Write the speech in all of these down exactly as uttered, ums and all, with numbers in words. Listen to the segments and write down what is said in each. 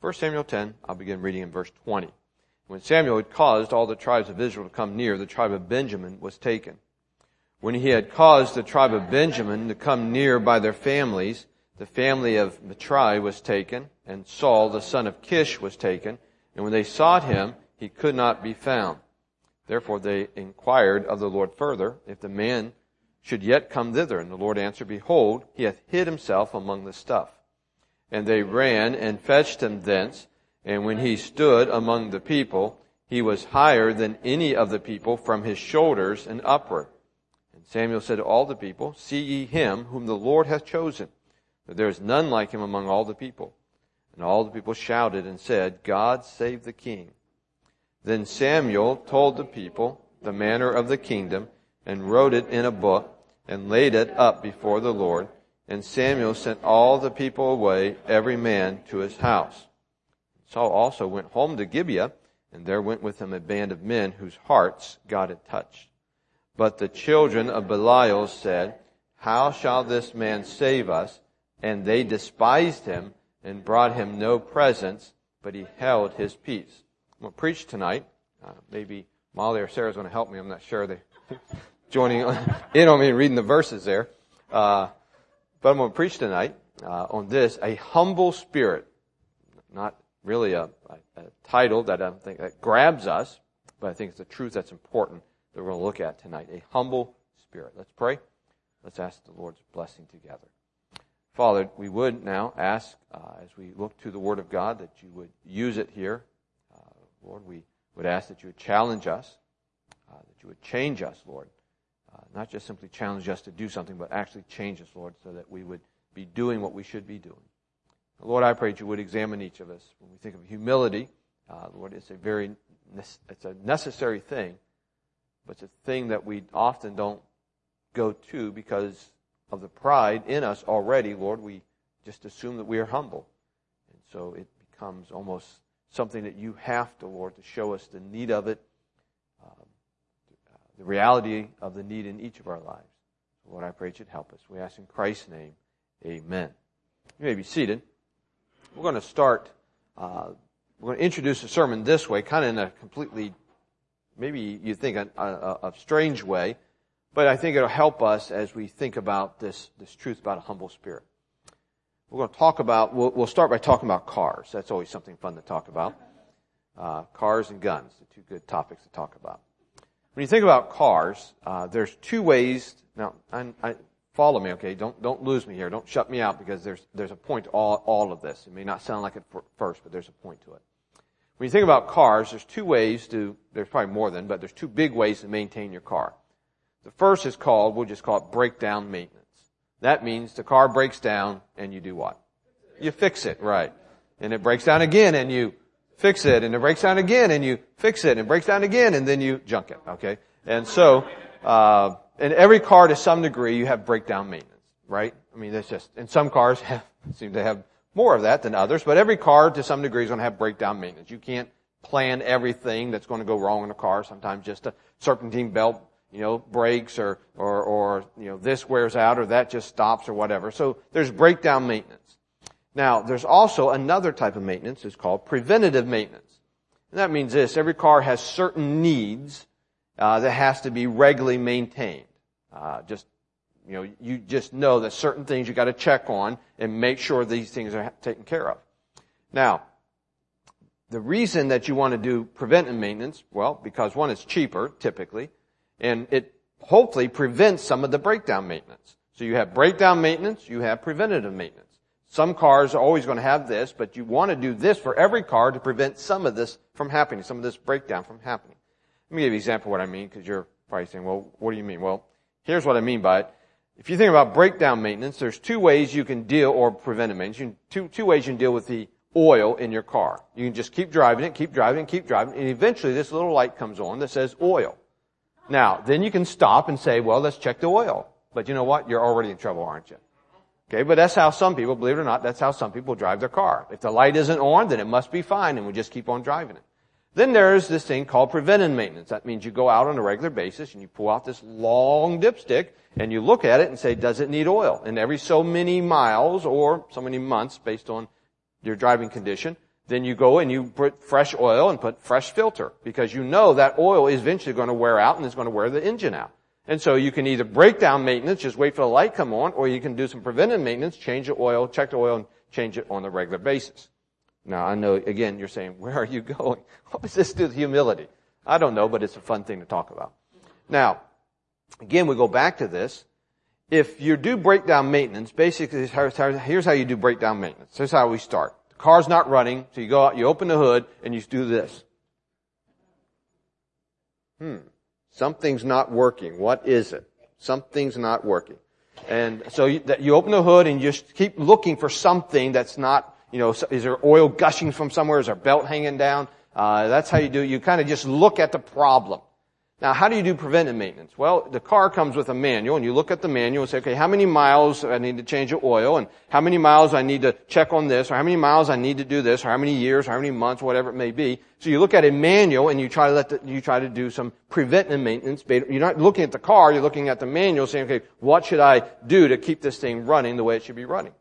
First Samuel ten, I'll begin reading in verse twenty. When Samuel had caused all the tribes of Israel to come near, the tribe of Benjamin was taken. When he had caused the tribe of Benjamin to come near by their families, the family of Matri was taken, and Saul the son of Kish was taken. And when they sought him, he could not be found. Therefore they inquired of the Lord further, if the man should yet come thither. And the Lord answered, Behold, he hath hid himself among the stuff. And they ran and fetched him thence. And when he stood among the people, he was higher than any of the people from his shoulders and upward. And Samuel said to all the people, See ye him whom the Lord hath chosen, that there is none like him among all the people. And all the people shouted and said, God save the king. Then Samuel told the people the manner of the kingdom, and wrote it in a book, and laid it up before the Lord. And Samuel sent all the people away, every man to his house. Saul also went home to Gibeah, and there went with him a band of men whose hearts God had touched. But the children of Belial said, How shall this man save us? And they despised him, and brought him no presents, but he held his peace. I'm going to preach tonight. Uh, maybe Molly or Sarah's going to help me. I'm not sure. They're joining in on me and reading the verses there. Uh, but I'm going to preach tonight uh, on this, a humble spirit. Not really a, a, a title that I don't think that grabs us, but I think it's a truth that's important that we're going to look at tonight. A humble spirit. Let's pray. Let's ask the Lord's blessing together. Father, we would now ask, uh, as we look to the Word of God, that you would use it here. Uh, Lord, we would ask that you would challenge us, uh, that you would change us, Lord. Uh, not just simply challenge us to do something, but actually change us, Lord, so that we would be doing what we should be doing. Lord, I pray that you would examine each of us. When we think of humility, uh, Lord, it's a very it's a necessary thing, but it's a thing that we often don't go to because of the pride in us already. Lord, we just assume that we are humble. And so it becomes almost something that you have to, Lord, to show us the need of it, uh, the reality of the need in each of our lives. Lord, I pray that you'd help us. We ask in Christ's name, amen. You may be seated. We're going to start, uh, we're going to introduce the sermon this way, kind of in a completely, maybe you think a, a, a strange way, but I think it'll help us as we think about this, this truth about a humble spirit. We're going to talk about, we'll, we'll start by talking about cars. That's always something fun to talk about. Uh, cars and guns, the two good topics to talk about. When you think about cars, uh, there's two ways, now, I, I, follow me, okay? Don't don't lose me here. Don't shut me out because there's there's a point to all, all of this. It may not sound like it for first, but there's a point to it. When you think about cars, there's two ways to, there's probably more than, but there's two big ways to maintain your car. The first is called, we'll just call it breakdown maintenance. That means the car breaks down and you do what? You fix it, right. And it breaks down again and you fix it, and it breaks down again and you fix it, and it breaks down again and then you junk it, okay? And so, uh, in every car, to some degree, you have breakdown maintenance, right? I mean, that's just, and some cars have, seem to have more of that than others, but every car, to some degree, is going to have breakdown maintenance. You can't plan everything that's going to go wrong in a car. Sometimes just a serpentine belt, you know, breaks, or, or, or, you know, this wears out, or that just stops, or whatever. So there's breakdown maintenance. Now, there's also another type of maintenance. It's called preventative maintenance. And that means this: every car has certain needs Uh, that has to be regularly maintained. Uh, just, you know, you just know that certain things you got to check on and make sure these things are taken care of. Now, the reason that you want to do preventive maintenance, well, because one, it's cheaper, typically, and it hopefully prevents some of the breakdown maintenance. So you have breakdown maintenance, you have preventative maintenance. Some cars are always going to have this, but you want to do this for every car to prevent some of this from happening, some of this breakdown from happening. Let me give you an example of what I mean, because you're probably saying, well, what do you mean? Well, here's what I mean by it. If you think about breakdown maintenance, there's two ways you can deal, or preventive maintenance, you can, two, two ways you can deal with the oil in your car. You can just keep driving it, keep driving it, keep driving it, and eventually this little light comes on that says oil. Now, then you can stop and say, well, let's check the oil. But you know what? You're already in trouble, aren't you? Okay, but that's how some people, believe it or not, that's how some people drive their car. If the light isn't on, then it must be fine, and we just keep on driving it. Then there's this thing called preventive maintenance. That means you go out on a regular basis and you pull out this long dipstick and you look at it and say, does it need oil? And every so many miles or so many months, based on your driving condition, then you go and you put fresh oil and put fresh filter because you know that oil is eventually going to wear out and it's going to wear the engine out. And so you can either break down maintenance, just wait for the light come on, or you can do some preventive maintenance, change the oil, check the oil, and change it on a regular basis. Now, I know, again, you're saying, where are you going? What does this do with humility? I don't know, but it's a fun thing to talk about. Now, again, we go back to this. If you do breakdown maintenance, basically, here's how you do breakdown maintenance. Here's how we start. The car's not running, so you go out, you open the hood, and you do this. Hmm. Something's not working. What is it? Something's not working. And so you, that you open the hood and you just keep looking for something that's not, you know, is there oil gushing from somewhere? Is there a belt hanging down? Uh, that's how you do it. You kind of just look at the problem. Now, how do you do preventive maintenance? Well, the car comes with a manual, and you look at the manual and say, okay, how many miles I need to change the oil, and how many miles I need to check on this, or how many miles I need to do this, or how many years, or how many months, whatever it may be. So you look at a manual, and you try to let the, you try to do some preventive maintenance. You're not looking at the car, you're looking at the manual, saying, okay, what should I do to keep this thing running the way it should be running?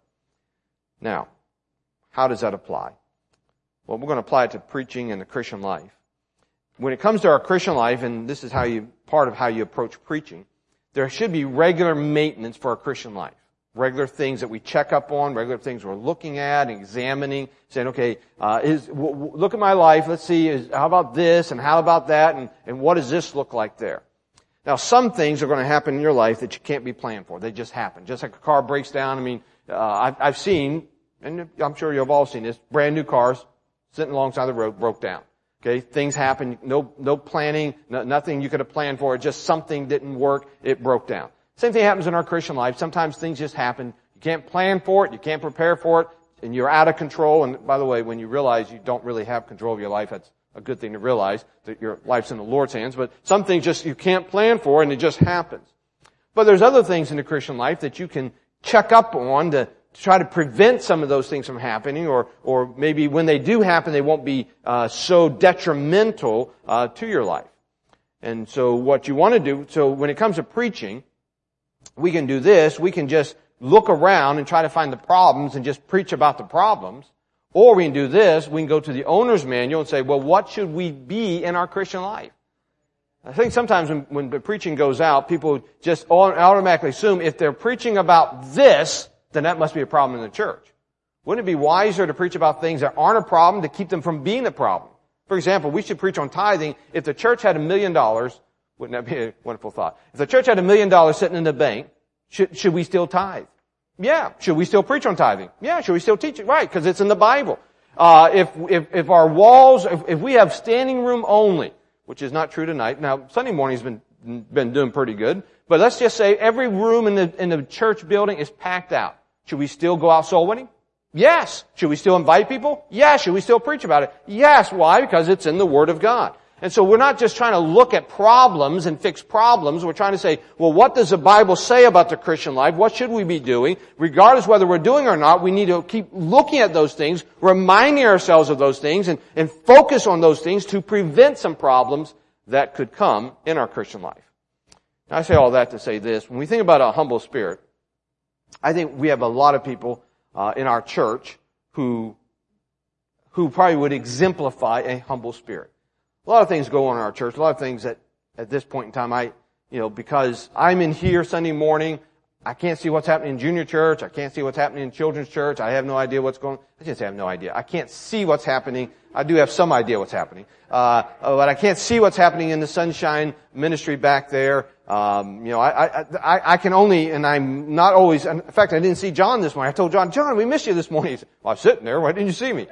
Now, how does that apply? Well, we're going to apply it to preaching and the Christian life. When it comes to our Christian life, and this is how you, part of how you approach preaching, there should be regular maintenance for our Christian life. Regular things that we check up on, regular things we're looking at, examining, saying, okay, uh, is, w- w- look at my life, let's see, is, how about this, and how about that, and, and what does this look like there? Now, some things are going to happen in your life that you can't be planned for. They just happen. Just like a car breaks down, I mean, uh, I've, I've seen, and I'm sure you've all seen this, brand new cars sitting alongside the road broke down. Okay, things happen, no, no planning, no, nothing you could have planned for, just something didn't work, it broke down. Same thing happens in our Christian life. Sometimes things just happen. You can't plan for it, you can't prepare for it, and you're out of control. And by the way, when you realize you don't really have control of your life, that's a good thing to realize, that your life's in the Lord's hands. But some things just you can't plan for, and it just happens. But there's other things in the Christian life that you can check up on to to try to prevent some of those things from happening, or or maybe when they do happen, they won't be uh, so detrimental uh, to your life. And so what you want to do, so when it comes to preaching, we can do this. We can just look around and try to find the problems and just preach about the problems. Or we can do this. We can go to the owner's manual and say, well, what should we be in our Christian life? I think sometimes when, when the preaching goes out, people just automatically assume if they're preaching about this, then that must be a problem in the church. Wouldn't it be wiser to preach about things that aren't a problem to keep them from being a problem? For example, we should preach on tithing. If the church had a million dollars, wouldn't that be a wonderful thought? If the church had a million dollars sitting in the bank, should, should we still tithe? Yeah. Should we still preach on tithing? Yeah. Should we still teach it? Right, because it's in the Bible. Uh, if, if, if our walls, if, if we have standing room only, which is not true tonight. Now, Sunday morning's been, been doing pretty good. But let's just say every room in the, in the church building is packed out. Should we still go out soul winning? Yes. Should we still invite people? Yes. Should we still preach about it? Yes. Why? Because it's in the Word of God. And so we're not just trying to look at problems and fix problems. We're trying to say, well, what does the Bible say about the Christian life? What should we be doing? Regardless whether we're doing or not, we need to keep looking at those things, reminding ourselves of those things, and, and focus on those things to prevent some problems that could come in our Christian life. Now, I say all that to say this. When we think about a humble spirit, I think we have a lot of people uh, in our church who who probably would exemplify a humble spirit. A lot of things go on in our church. A lot of things that at this point in time, I, you know, because I'm in here Sunday morning, I can't see what's happening in junior church. I can't see what's happening in children's church. I have no idea what's going on. I just have no idea. I can't see what's happening. I do have some idea what's happening. Uh, but I can't see what's happening in the Sunshine Ministry back there. Um, you know, I, I, I can only, and I'm not always, in fact, I didn't see John this morning. I told John, John, we missed you this morning. He said, well, I was sitting there. Why didn't you see me?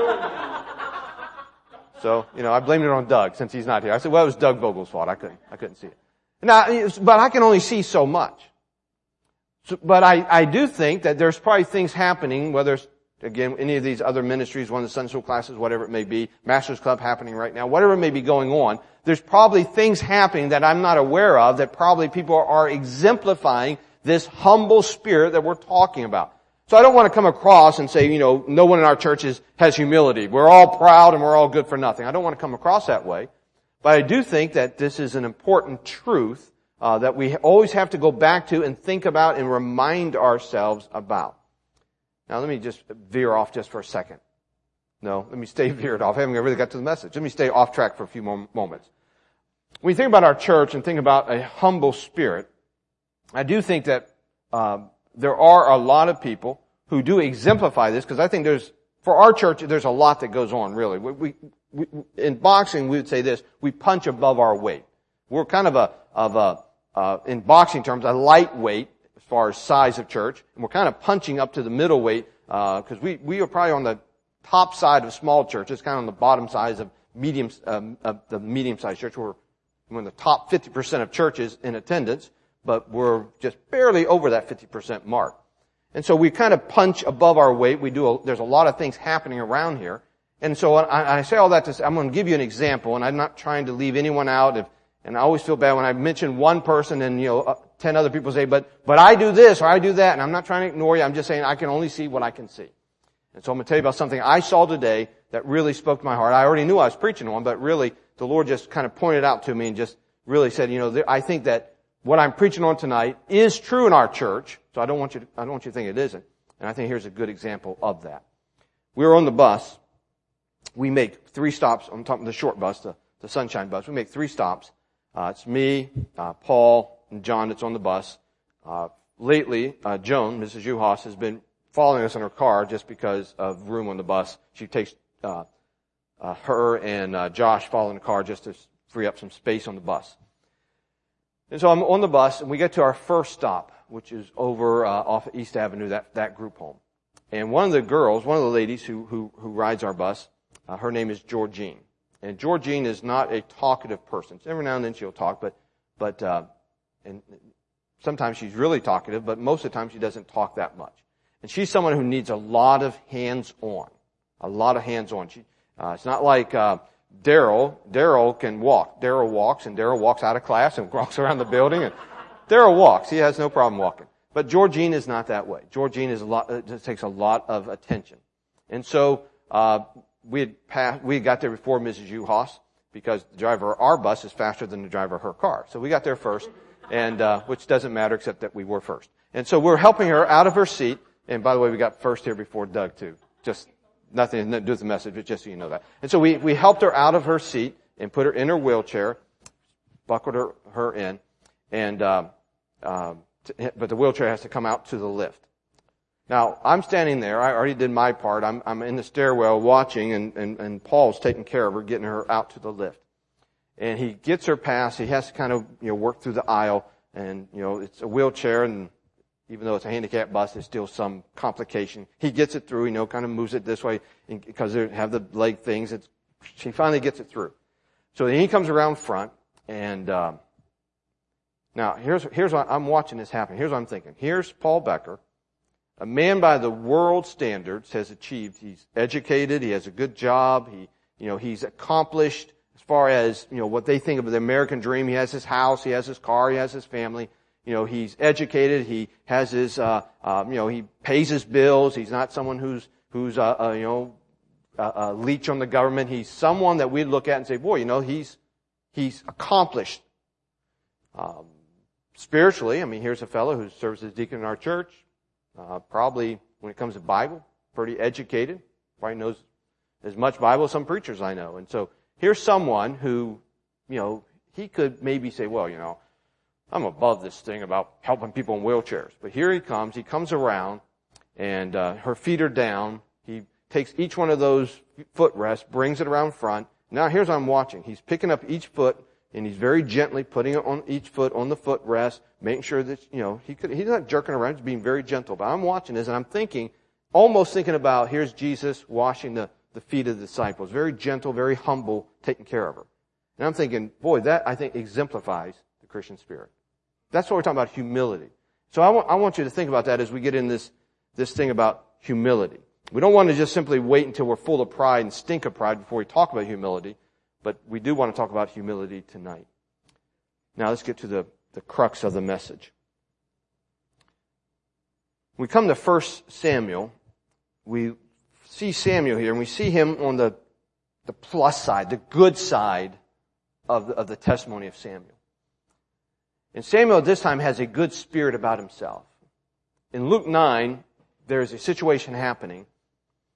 So, you know, I blamed it on Doug since he's not here. I said, well, it was Doug Vogel's fault. I couldn't, I couldn't see it. Now, but I can only see so much. So, but I, I do think that there's probably things happening, whether it's, again, any of these other ministries, one of the Sunday school classes, whatever it may be, Master's Club happening right now, whatever may be going on, there's probably things happening that I'm not aware of that probably people are exemplifying this humble spirit that we're talking about. So I don't want to come across and say, you know, no one in our church is, has humility. We're all proud and we're all good for nothing. I don't want to come across that way. But I do think that this is an important truth uh, that we always have to go back to and think about and remind ourselves about. Now let me just veer off just for a second. No, let me stay veered off. I haven't really got to the message. Let me stay off track for a few more moments. When you think about our church and think about a humble spirit, I do think that um, there are a lot of people who do exemplify this, because I think there's, for our church, there's a lot that goes on, really. We, we, we, in boxing, we would say this: we punch above our weight. We're kind of a, of a, uh, in boxing terms, a lightweight as far as size of church, and we're kind of punching up to the middleweight, because we, we are probably on the top side of small churches, kind of on the bottom side of medium, um, of the medium-sized church. We're, we're in the top fifty percent of churches in attendance, but we're just barely over that fifty percent mark. And so we kind of punch above our weight. We do, a, there's a lot of things happening around here. And so I, I say all that to say, I'm going to give you an example, and I'm not trying to leave anyone out. If, and I always feel bad when I mention one person and, you know, uh, ten other people say, but, but I do this or I do that. And I'm not trying to ignore you. I'm just saying I can only see what I can see. And so I'm going to tell you about something I saw today that really spoke to my heart. I already knew I was preaching on, but really the Lord just kind of pointed out to me and just really said, you know, there, I think that what I'm preaching on tonight is true in our church. So I don't want you to, I don't want you to think it isn't. And I think here's a good example of that. We were on the bus. We make three stops. I'm talking the short bus, the, the Sunshine bus. We make three stops. Uh, it's me, uh, Paul, and John that's on the bus. Uh, lately, uh, Joan, Missus Juhas, has been following us in her car just because of room on the bus. She takes, uh, uh, her and, uh, Josh follow in the car just to free up some space on the bus. And so I'm on the bus, and we get to our first stop, which is over uh, off of East Avenue, that, that group home. And one of the girls, one of the ladies who who, who rides our bus, uh, her name is Georgine. And Georgine is not a talkative person. So every now and then she'll talk, but but uh, and sometimes she's really talkative, but most of the time she doesn't talk that much. And she's someone who needs a lot of hands-on, a lot of hands-on. She, uh, it's not like uh, Daryl. Daryl can walk. Daryl walks, and Daryl walks out of class and walks around the building. And Daryl walks. He has no problem walking. But Georgine is not that way. Georgine is a lot. It takes a lot of attention. And so uh, we had passed. We got there before Missus Juhas because the driver of our bus is faster than the driver of her car. So we got there first, and uh, which doesn't matter except that we were first. And so we're helping her out of her seat. And by the way, we got first here before Doug too. Just nothing to do with the message, but just so you know that. And so we we helped her out of her seat and put her in her wheelchair, buckled her her in, and. Uh, Um, but the wheelchair has to come out to the lift. Now, I'm standing there. I already did my part. I'm, I'm in the stairwell watching, and, and, and Paul's taking care of her, getting her out to the lift. And he gets her past. He has to kind of, you know, work through the aisle. And, you know, it's a wheelchair, and even though it's a handicapped bus, there's still some complication. He gets it through, you know, kind of moves it this way because they have the leg things. It's, she finally gets it through. So then he comes around front, and um, now here's here's what I'm watching this happen. Here's what I'm thinking. Here's Paul Becker, a man by the world standards has achieved. He's educated. He has a good job. He, you know, he's accomplished as far as, you know, what they think of the American dream. He has his house. He has his car. He has his family. You know, he's educated. He has his, uh, um, you know, he pays his bills. He's not someone who's, who's, uh, uh you know, a, a leech on the government. He's someone that we look at and say, boy, you know, he's, he's accomplished. Um, spiritually, I mean, here's a fellow who serves as deacon in our church. Uh, probably, when it comes to Bible, pretty educated. Probably knows as much Bible as some preachers I know. And so, here's someone who, you know, he could maybe say, well, you know, I'm above this thing about helping people in wheelchairs. But here he comes. He comes around, and uh, her feet are down. He takes each one of those footrests, brings it around front. Now, here's what I'm watching. He's picking up each foot, and he's very gently putting it on each foot on the footrest, making sure that, you know, he could, he's not jerking around, he's being very gentle. But I'm watching this, and I'm thinking, almost thinking about, here's Jesus washing the, the feet of the disciples. Very gentle, very humble, taking care of her. And I'm thinking, boy, that, I think, exemplifies the Christian spirit. That's what we're talking about, humility. So I want, I want you to think about that as we get in this, this thing about humility. We don't want to just simply wait until we're full of pride and stink of pride before we talk about humility. But we do want to talk about humility tonight. Now let's get to the, the crux of the message. When we come to First Samuel, we see Samuel here, and we see him on the, the plus side, the good side of the, of the testimony of Samuel. And Samuel at this time has a good spirit about himself. In Luke nine, there's a situation happening.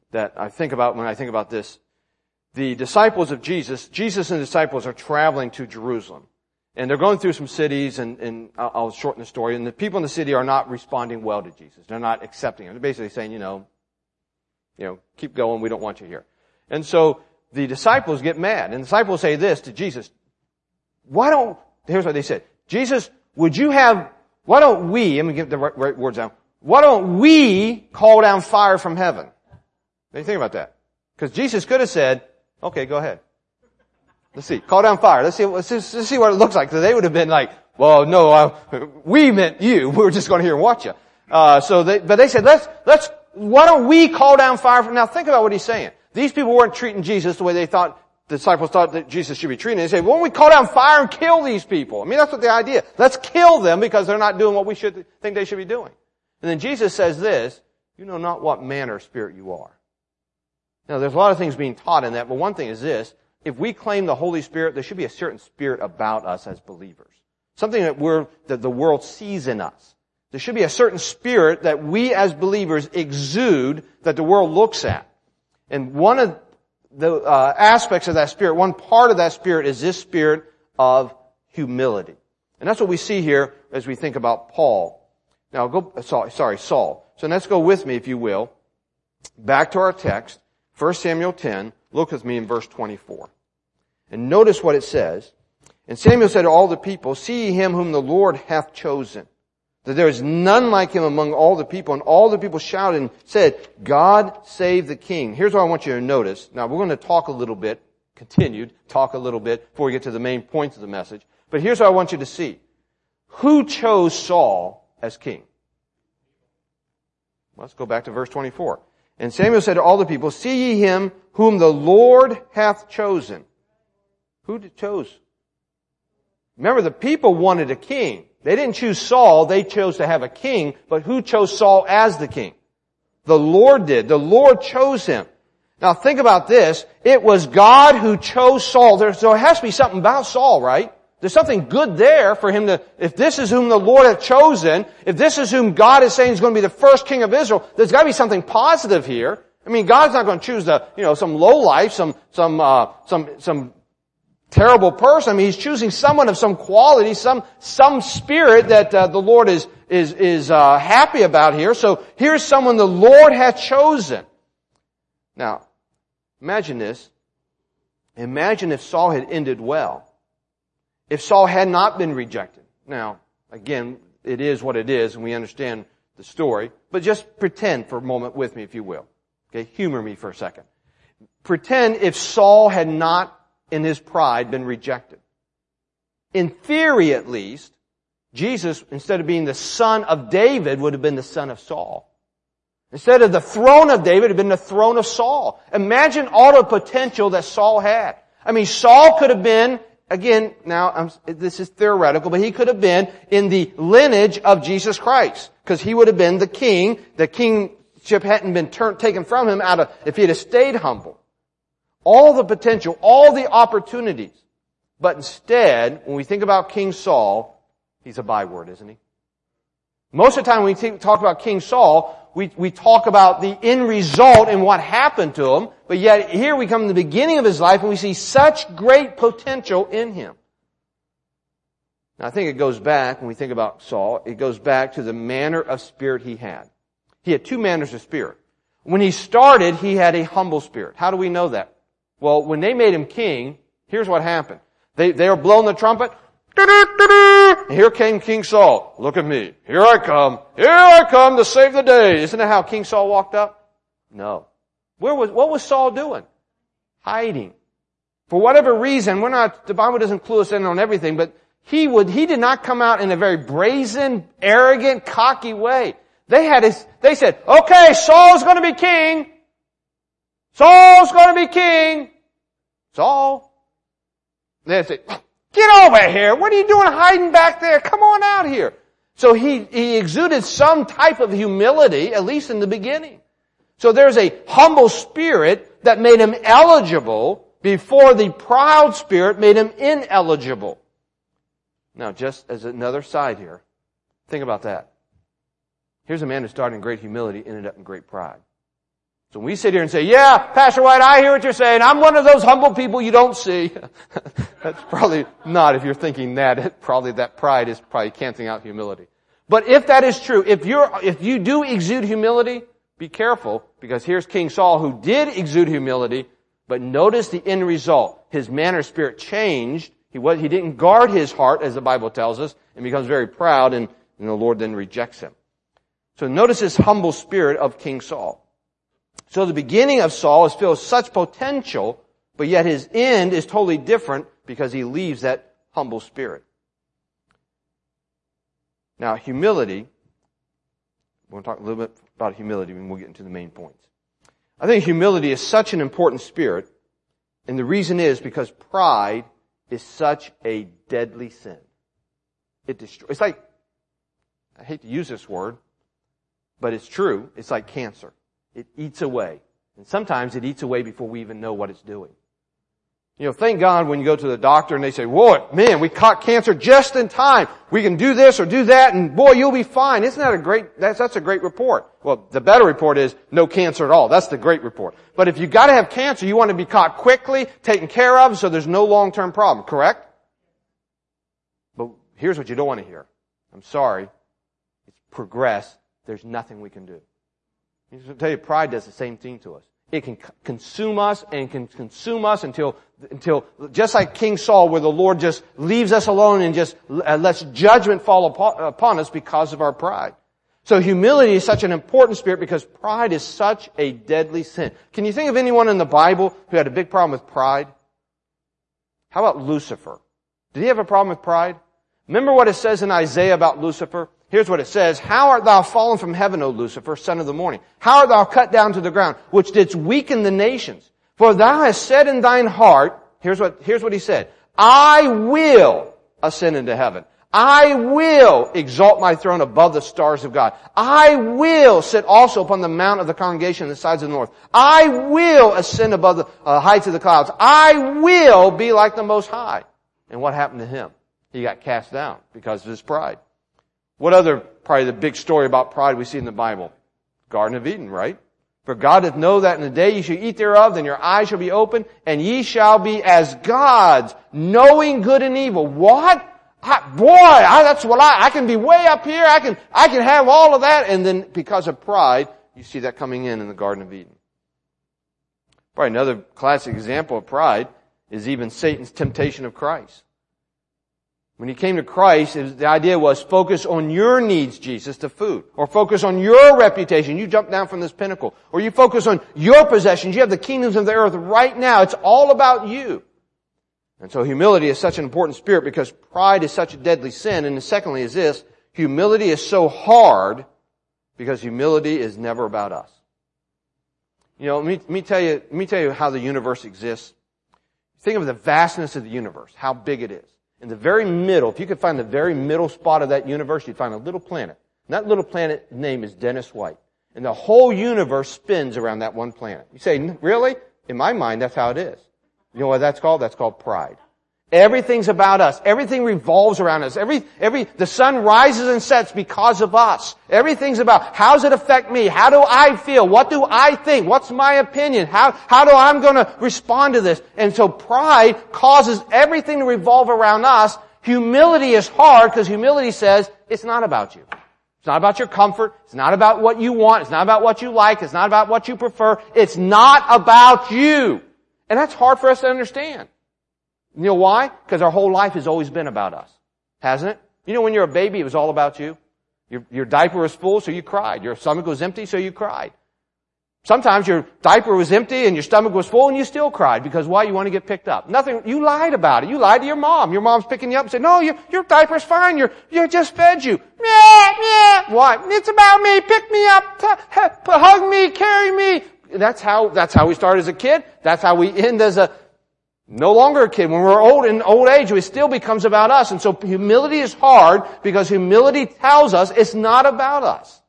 that I think about when I think about this. The disciples of Jesus, Jesus and the disciples are traveling to Jerusalem. And they're going through some cities, and, and I'll, I'll shorten the story. And the people in the city are not responding well to Jesus. They're not accepting him. They're basically saying, you know, you know, keep going. We don't want you here. And so the disciples get mad. And the disciples say this to Jesus. Why don't, here's what they said. Jesus, would you have, why don't we, let me get the right, right words down. Why don't we call down fire from heaven? What do you think about that? Because Jesus could have said, okay, go ahead. Let's see. Call down fire. Let's see, let's see, let's see what it looks like. So they would have been like, well, no, I, we meant you. We were just going to hear and watch you. Uh, so they, but they said, let's, let's, why don't we call down fire from, now think about what he's saying. These people weren't treating Jesus the way they thought, the disciples thought that Jesus should be treated. They say, why don't we call down fire and kill these people? I mean, that's what the idea. Let's kill them because they're not doing what we should think they should be doing. And then Jesus says this, you know not what manner of spirit you are. Now, there's a lot of things being taught in that, but one thing is this. If we claim the Holy Spirit, there should be a certain spirit about us as believers. Something that we're, that the world sees in us. There should be a certain spirit that we as believers exude that the world looks at. And one of the uh, aspects of that spirit, one part of that spirit is this spirit of humility. And that's what we see here as we think about Paul. Now, go, sorry, sorry, Saul. So let's go with me, if you will, back to our text, First Samuel ten. Look with me in verse twenty-four. And notice what it says. And Samuel said to all the people, see ye him whom the Lord hath chosen, that there is none like him among all the people. And all the people shouted and said, God save the king. Here's what I want you to notice. Now, we're going to talk a little bit, continued, talk a little bit before we get to the main points of the message. But here's what I want you to see. Who chose Saul as king? Let's go back to verse twenty-four. And Samuel said to all the people, see ye him whom the Lord hath chosen. Who chose? Remember, the people wanted a king. They didn't choose Saul, they chose to have a king, but who chose Saul as the king? The Lord did. The Lord chose him. Now think about this. It was God who chose Saul. There, so there has to be something about Saul, right? There's something good there for him to, if this is whom the Lord hath chosen, if this is whom God is saying is going to be the first king of Israel, there's got to be something positive here. I mean, God's not going to choose the, you know, some lowlife, some, some, uh, some, some terrible person. I mean, He's choosing someone of some quality, some, some spirit that uh, the Lord is, is, is uh, happy about here. So here's someone the Lord hath chosen. Now, imagine this. Imagine if Saul had ended well. If Saul had not been rejected. Now, again, it is what it is, and we understand the story. But just pretend for a moment with me, if you will. Okay, humor me for a second. Pretend if Saul had not, in his pride, been rejected. In theory, at least, Jesus, instead of being the son of David, would have been the son of Saul. Instead of the throne of David, it would have been the throne of Saul. Imagine all the potential that Saul had. I mean, Saul could have been, again, now I'm, this is theoretical, but he could have been in the lineage of Jesus Christ. Because he would have been the king. The kingship hadn't been turned, taken from him out of, if he had stayed humble. All the potential, all the opportunities. But instead, when we think about King Saul, he's a byword, isn't he? Most of the time when we talk about King Saul, we, we talk about the end result and what happened to him. But yet here we come to the beginning of his life and we see such great potential in him. Now I think it goes back, when we think about Saul, it goes back to the manner of spirit he had. He had two manners of spirit. When he started, he had a humble spirit. How do we know that? Well, when they made him king, here's what happened. They, they were blowing the trumpet. And here came King Saul. Look at me. Here I come. Here I come to save the day. Isn't that how King Saul walked up? No. Where was, what was Saul doing? Hiding. For whatever reason, we're not, the Bible doesn't clue us in on everything, but he would, he did not come out in a very brazen, arrogant, cocky way. They had his, they said, okay, Saul's going to be king. Saul's going to be king. Saul. They said, get over here. What are you doing hiding back there? Come on out here. So he, he exuded some type of humility, at least in the beginning. So there's a humble spirit that made him eligible before the proud spirit made him ineligible. Now, just as another side here, think about that. Here's a man who started in great humility, ended up in great pride. So when we sit here and say, yeah, Pastor White, I hear what you're saying. I'm one of those humble people you don't see. That's probably not if you're thinking that. Probably that pride is probably canceling out humility. But if that is true, if you're, if you do exude humility, be careful, because here's King Saul who did exude humility, but notice the end result. His manner of spirit changed. He was, he didn't guard his heart, as the Bible tells us, and becomes very proud, and, and the Lord then rejects him. So notice this humble spirit of King Saul. So the beginning of Saul is filled with such potential, but yet his end is totally different because he leaves that humble spirit. Now, humility, we'll talk a little bit about humility when we'll get into the main points. I think humility is such an important spirit, and the reason is because pride is such a deadly sin. It destroys. It's like, I hate to use this word, but it's true. It's like cancer. It eats away. And sometimes it eats away before we even know what it's doing. You know, thank God when you go to the doctor and they say, whoa, man, we caught cancer just in time. We can do this or do that and boy, you'll be fine. Isn't that a great, that's, that's a great report. Well, the better report is no cancer at all. That's the great report. But if you gotta have cancer, you want to be caught quickly, taken care of, so there's no long-term problem, correct? But here's what you don't want to hear. I'm sorry. It's progressed. There's nothing we can do. I tell you, pride does the same thing to us. It can consume us and can consume us until, until, just like King Saul, where the Lord just leaves us alone and just lets judgment fall upon us because of our pride. So humility is such an important spirit because pride is such a deadly sin. Can you think of anyone in the Bible who had a big problem with pride? How about Lucifer? Did he have a problem with pride? Remember what it says in Isaiah about Lucifer? Here's what it says. How art thou fallen from heaven, O Lucifer, son of the morning? How art thou cut down to the ground, which didst weaken the nations? For thou hast said in thine heart, here's what, here's what he said, I will ascend into heaven. I will exalt my throne above the stars of God. I will sit also upon the mount of the congregation on the sides of the north. I will ascend above the uh, heights of the clouds. I will be like the Most High. And what happened to him? He got cast down because of his pride. What other, probably the big story about pride we see in the Bible? Garden of Eden, right? For God doth know that in the day ye shall eat thereof, then your eyes shall be opened, and ye shall be as gods, knowing good and evil. What? I, boy, I, that's what I, I can be way up here, I can, I can have all of that, and then because of pride, you see that coming in in the Garden of Eden. Probably another classic example of pride is even Satan's temptation of Christ. When he came to Christ, it was, the idea was focus on your needs, Jesus, the food. Or focus on your reputation. You jump down from this pinnacle. Or you focus on your possessions. You have the kingdoms of the earth right now. It's all about you. And so humility is such an important spirit because pride is such a deadly sin. And secondly is this, humility is so hard because humility is never about us. You know, let me, let me tell you, let me tell you how the universe exists. Think of the vastness of the universe, how big it is. In the very middle, if you could find the very middle spot of that universe, you'd find a little planet. And that little planet's name is Dennis White. And the whole universe spins around that one planet. You say, really? In my mind, that's how it is. You know what that's called? That's called pride. Everything's about us. Everything revolves around us. Every, every, the sun rises and sets because of us. Everything's about how does it affect me? How do I feel? What do I think? What's my opinion? How, how do I'm going to respond to this? And so pride causes everything to revolve around us. Humility is hard because humility says it's not about you. It's not about your comfort. It's not about what you want. It's not about what you like. It's not about what you prefer. It's not about you. And that's hard for us to understand. You know why? Because our whole life has always been about us. Hasn't it? You know when you're a baby, it was all about you. Your, your diaper was full, so you cried. Your stomach was empty, so you cried. Sometimes your diaper was empty and your stomach was full and you still cried because why? You want to get picked up. Nothing, you lied about it. You lied to your mom. Your mom's picking you up and said, no, your, your diaper's fine. You're, you just fed you. Meh, meh. Why? It's about me. Pick me up. T- hug me. Carry me. That's how, that's how we start as a kid. That's how we end as a, no longer a kid. When we're old, in old age, it still becomes about us. And so humility is hard because humility tells us it's not about us.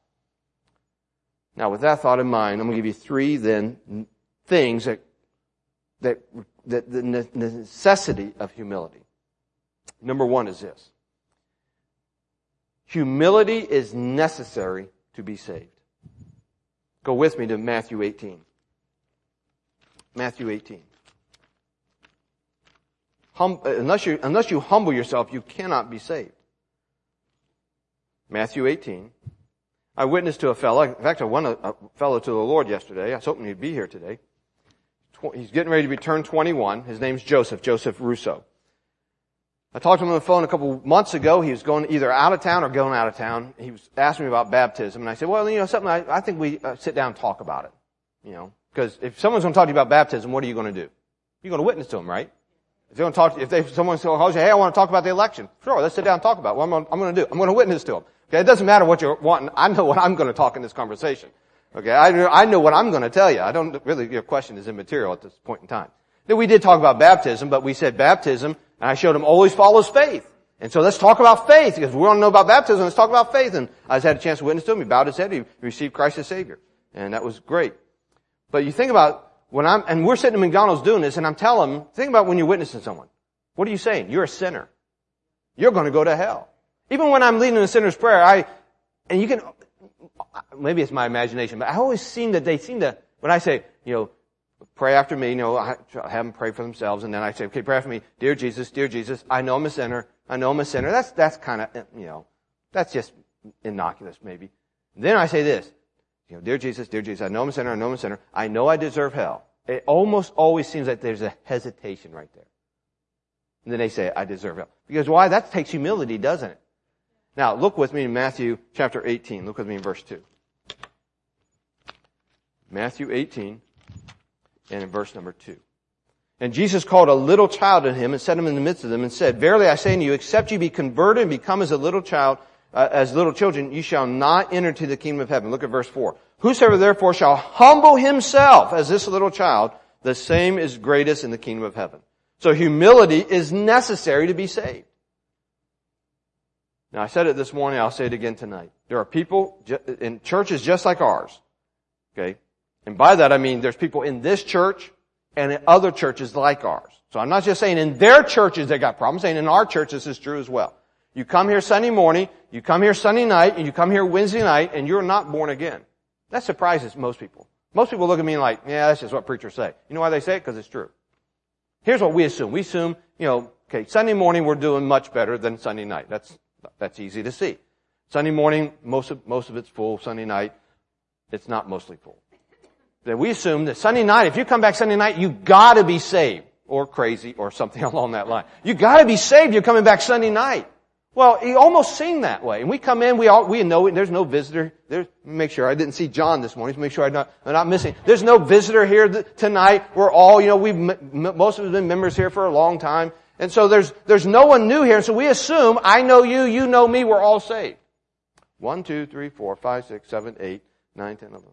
Now, with that thought in mind, I'm going to give you three then things that, that, that the necessity of humility. Number one is this. Humility is necessary to be saved. Go with me to Matthew eighteen. Matthew eighteen. Hum, unless you, unless you humble yourself, you cannot be saved. Matthew eighteen. I witnessed to a fellow, in fact I won a, a fellow to the Lord yesterday. I was hoping he'd be here today. He's getting ready to be turned twenty-one. His name's Joseph, Joseph Russo. I talked to him on the phone a couple months ago. He was going either out of town or going out of town. He was asking me about baptism, and I said, well, you know, something, I, I think we uh, sit down and talk about it. You know, because if someone's going to talk to you about baptism, what are you going to do? You're going to witness to them, right? If they want to talk, if they, someone calls you, hey, I want to talk about the election. Sure, let's sit down and talk about it. What I'm going, I'm going to do, I'm going to witness to them. Okay, it doesn't matter what you're wanting. I know what I'm going to talk in this conversation. Okay, I know, I know what I'm going to tell you. I don't really, your question is immaterial at this point in time. Then we did talk about baptism, but we said baptism, and I showed him always follows faith. And so let's talk about faith, because we want to know about baptism, let's talk about faith. And I just had a chance to witness to him. He bowed his head, he received Christ as Savior. And that was great. But you think about when I'm, and we're sitting at McDonald's doing this, and I'm telling them, think about when you're witnessing someone. What are you saying? You're a sinner. You're going to go to hell. Even when I'm leading the sinner's prayer, I, and you can, maybe it's my imagination, but I always seem that they seem to, when I say, you know, pray after me, you know, I have them pray for themselves, and then I say, okay, pray after me, dear Jesus, dear Jesus, I know I'm a sinner, I know I'm a sinner. That's, that's kind of, you know, that's just innocuous maybe. Then I say this, you know, dear Jesus, dear Jesus, I know I'm a sinner, I know I'm a sinner, I know I deserve hell. It almost always seems like there's a hesitation right there. And then they say, I deserve hell. Because why? That takes humility, doesn't it? Now, look with me in Matthew chapter eighteen. Look with me in verse two. Matthew eighteen, and in verse number two. And Jesus called a little child to him and set him in the midst of them and said, verily I say unto you, except you be converted and become as a little child, uh, as little children, you shall not enter into the kingdom of heaven. Look at verse four. Whosoever therefore shall humble himself as this little child, the same is greatest in the kingdom of heaven. So humility is necessary to be saved. Now I said it this morning, I'll say it again tonight. There are people in churches just like ours. Okay? And by that I mean there's people in this church and in other churches like ours. So I'm not just saying in their churches they got problems, I'm saying in our church this is true as well. You come here Sunday morning, you come here Sunday night, and you come here Wednesday night, and you're not born again. That surprises most people. Most people look at me like, yeah, that's just what preachers say. You know why they say it? Because it's true. Here's what we assume. We assume, you know, okay, Sunday morning we're doing much better than Sunday night. That's That's easy to see. Sunday morning, most of, most of it's full. Sunday night, it's not mostly full. Then we assume that Sunday night, if you come back Sunday night, you gotta be saved. Or crazy, or something along that line. You gotta be saved, you're coming back Sunday night. Well, it almost seemed that way. And we come in, we all, we know it, there's no visitor. There's, make sure, I didn't see John this morning, so make sure I'm not, I'm not missing. There's no visitor here th- tonight. We're all, you know, we've, m- most of us have been members here for a long time. And so there's, there's no one new here. And so we assume, I know you, you know me, we're all saved. One, two, three, four, five, six, seven, eight, nine, ten, eleven,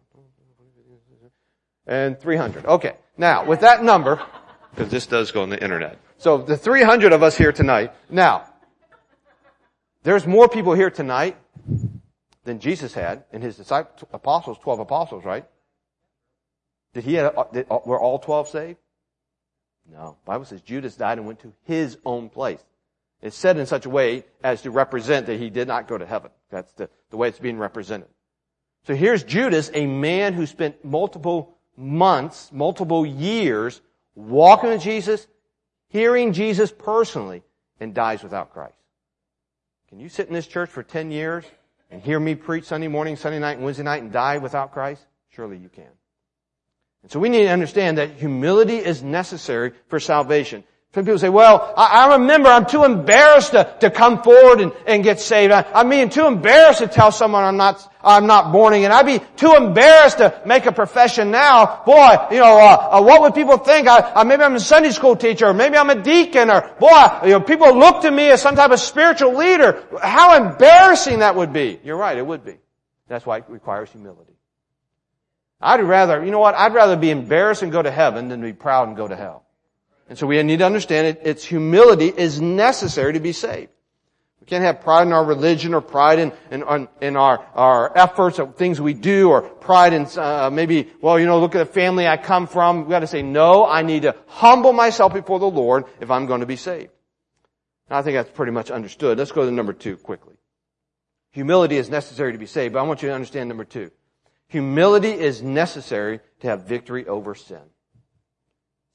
and three hundred. Okay. Now, with that number, because this does go on the internet. So the three hundred of us here tonight. Now, there's more people here tonight than Jesus had in his disciples, apostles, twelve apostles, right? Did he have, did, were all twelve saved? No. The Bible says Judas died and went to his own place. It's said in such a way as to represent that he did not go to heaven. That's the, the way it's being represented. So here's Judas, a man who spent multiple months, multiple years walking with Jesus, hearing Jesus personally, and dies without Christ. Can you sit in this church for ten years and hear me preach Sunday morning, Sunday night, and Wednesday night and die without Christ? Surely you can. And so we need to understand that humility is necessary for salvation. Some people say, well, I, I remember I'm too embarrassed to, to come forward and, and get saved. I, I'm being too embarrassed to tell someone I'm not, I'm not born again. I'd be too embarrassed to make a profession now. Boy, you know, uh, uh, what would people think? I, uh, maybe I'm a Sunday school teacher, or maybe I'm a deacon, or boy, you know, people look to me as some type of spiritual leader. How embarrassing that would be. You're right, it would be. That's why it requires humility. I'd rather, you know what, I'd rather be embarrassed and go to heaven than be proud and go to hell. And so we need to understand it. It's humility is necessary to be saved. We can't have pride in our religion or pride in, in, in our, our efforts or things we do or pride in, uh, maybe, well, you know, look at the family I come from. We've got to say, no, I need to humble myself before the Lord if I'm going to be saved. And I think that's pretty much understood. Let's go to number two quickly. Humility is necessary to be saved, but I want you to understand number two. Humility is necessary to have victory over sin.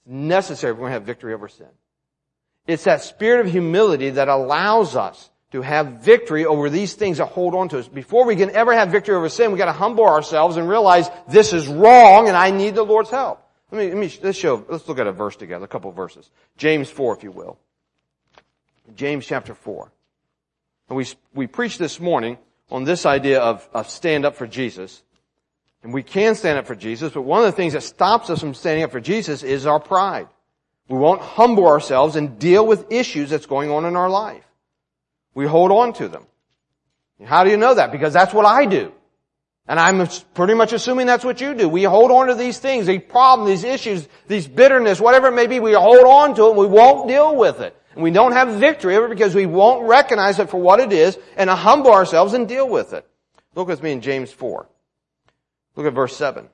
It's necessary if we're going to have victory over sin. It's that spirit of humility that allows us to have victory over these things that hold on to us. Before we can ever have victory over sin, we've got to humble ourselves and realize this is wrong and I need the Lord's help. Let me, let me, let's show, let's look at a verse together, a couple of verses. James four, if you will. James chapter four. And we, we preached this morning on this idea of, of stand up for Jesus. And we can stand up for Jesus, but one of the things that stops us from standing up for Jesus is our pride. We won't humble ourselves and deal with issues that's going on in our life. We hold on to them. How do you know that? Because that's what I do. And I'm pretty much assuming that's what you do. We hold on to these things, these problems, these issues, these bitterness, whatever it may be, we hold on to it, we won't deal with it. And we don't have victory over it because we won't recognize it for what it is and humble ourselves and deal with it. Look with me in James four. Look at verse seven.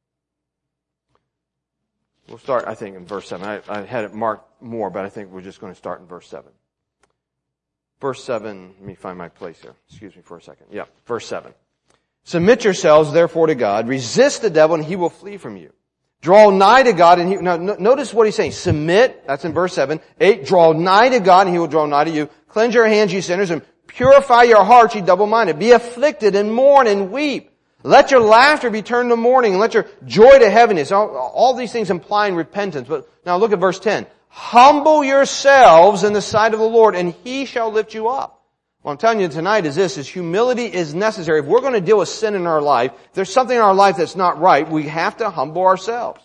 We'll start, I think, in verse seven. I, I had it marked more, but I think we're just going to start in verse seven. Verse seven, let me find my place here. Excuse me for a second. Yeah, verse seven. Submit yourselves, therefore, to God. Resist the devil, and he will flee from you. Draw nigh to God, and he... Now, notice what he's saying. Submit, that's in verse seven. Eight, draw nigh to God, and he will draw nigh to you. Cleanse your hands, ye sinners, and purify your hearts, ye double-minded. Be afflicted, and mourn, and weep. Let your laughter be turned to mourning, and let your joy to heaviness. All, all these things implying repentance. But now look at verse ten. Humble yourselves in the sight of the Lord, and he shall lift you up. What I'm telling you tonight is this, is humility is necessary. If we're going to deal with sin in our life, if there's something in our life that's not right, we have to humble ourselves.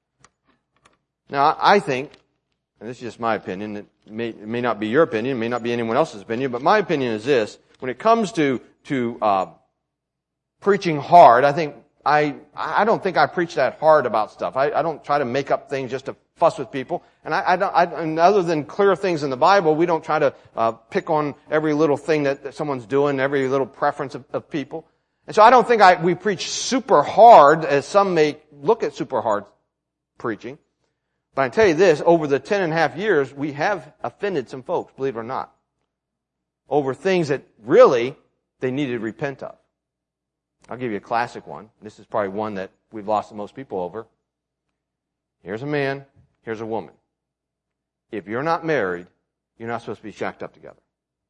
Now, I think, and this is just my opinion, it may, it may not be your opinion, it may not be anyone else's opinion, but my opinion is this, when it comes to, to, uh, preaching hard, I think, I, I don't think I preach that hard about stuff. I, I don't try to make up things just to fuss with people. And I, I don't, I, and other than clear things in the Bible, we don't try to, uh, pick on every little thing that, that someone's doing, every little preference of, of people. And so I don't think I, we preach super hard, as some may look at super hard preaching. But I tell you this, over the ten and a half years, we have offended some folks, believe it or not, over things that really they needed to repent of. I'll give you a classic one. This is probably one that we've lost the most people over. Here's a man, here's a woman. If you're not married, you're not supposed to be shacked up together.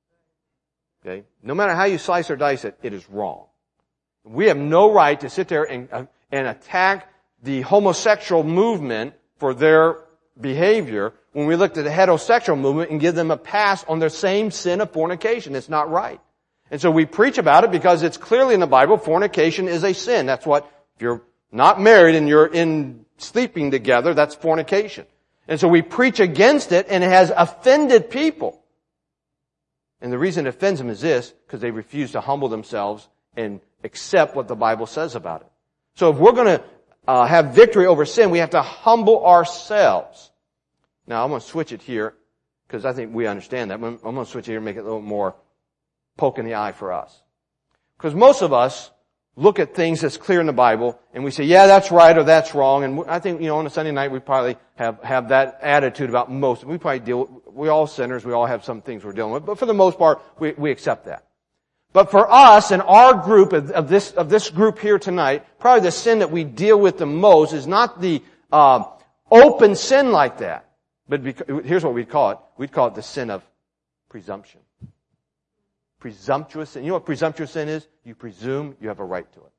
Okay? No matter how you slice or dice it, it is wrong. We have no right to sit there and, uh, and attack the homosexual movement for their behavior when we look at the heterosexual movement and give them a pass on their same sin of fornication. It's not right. And so we preach about it because it's clearly in the Bible, fornication is a sin. That's what, if you're not married and you're in sleeping together, that's fornication. And so we preach against it, and it has offended people. And the reason it offends them is this, because they refuse to humble themselves and accept what the Bible says about it. So if we're going to uh, have victory over sin, we have to humble ourselves. Now, I'm going to switch it here, because I think we understand that. I'm going to switch it here and make it a little more poke in the eye for us. Because most of us look at things that's clear in the Bible and we say, yeah, that's right or that's wrong. And I think, you know, on a Sunday night we probably have, have that attitude about most. We probably deal, we all sinners, we all have some things we're dealing with, but for the most part, we, we accept that. But for us and our group of, of this, of this group here tonight, probably the sin that we deal with the most is not the, uh, open sin like that. But because, here's what we'd call it. We'd call it the sin of presumption. Presumptuous sin. You know what presumptuous sin is? You presume you have a right to it.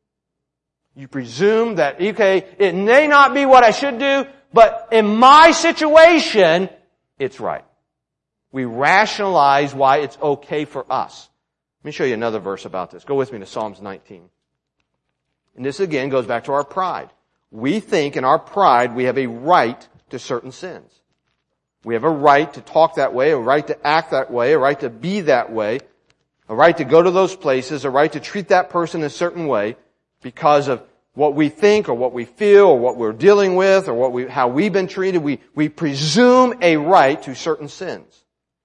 You presume that, okay, it may not be what I should do, but in my situation, it's right. We rationalize why it's okay for us. Let me show you another verse about this. Go with me to Psalms nineteen. And this again goes back to our pride. We think in our pride we have a right to certain sins. We have a right to talk that way, a right to act that way, a right to be that way, a right to go to those places, a right to treat that person a certain way because of what we think or what we feel or what we're dealing with or what we, how we've been treated. We, we presume a right to certain sins.